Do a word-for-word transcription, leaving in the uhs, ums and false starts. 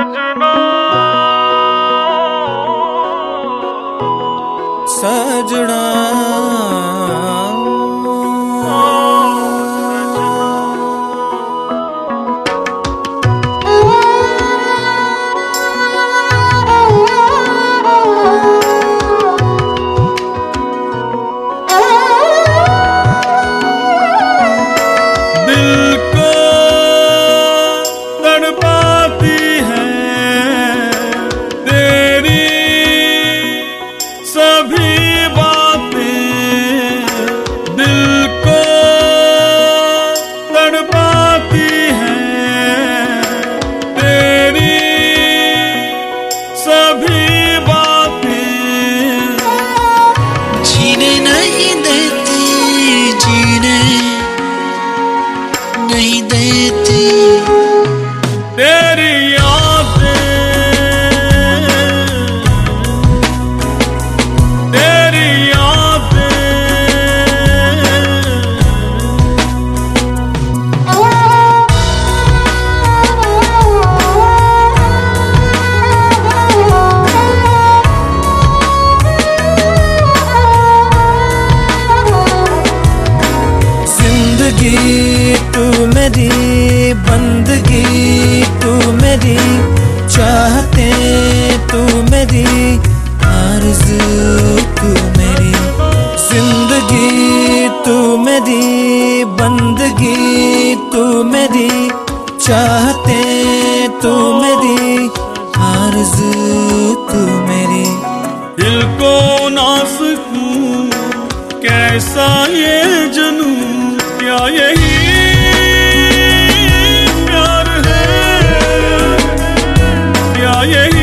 सजना दिल को तड़पाती है तेरी सभी बातें, दिल को तड़पाती है तेरी सभी बातें, जीने नहीं देती, जीने नहीं देती तेरी यादें, तेरी यादें। जिंदगी तू मेरी, बंदगी तू मेरी, चाहते तू मेरी, आरज़ू तू मेरी। जिंदगी तू मेरी, बंदगी तू मेरी, चाहते तू मेरी, आरज़ू तू मेरी। दिल को ना सकूं कैसा ये जुनूं, क्या यही प्यार है, क्या यही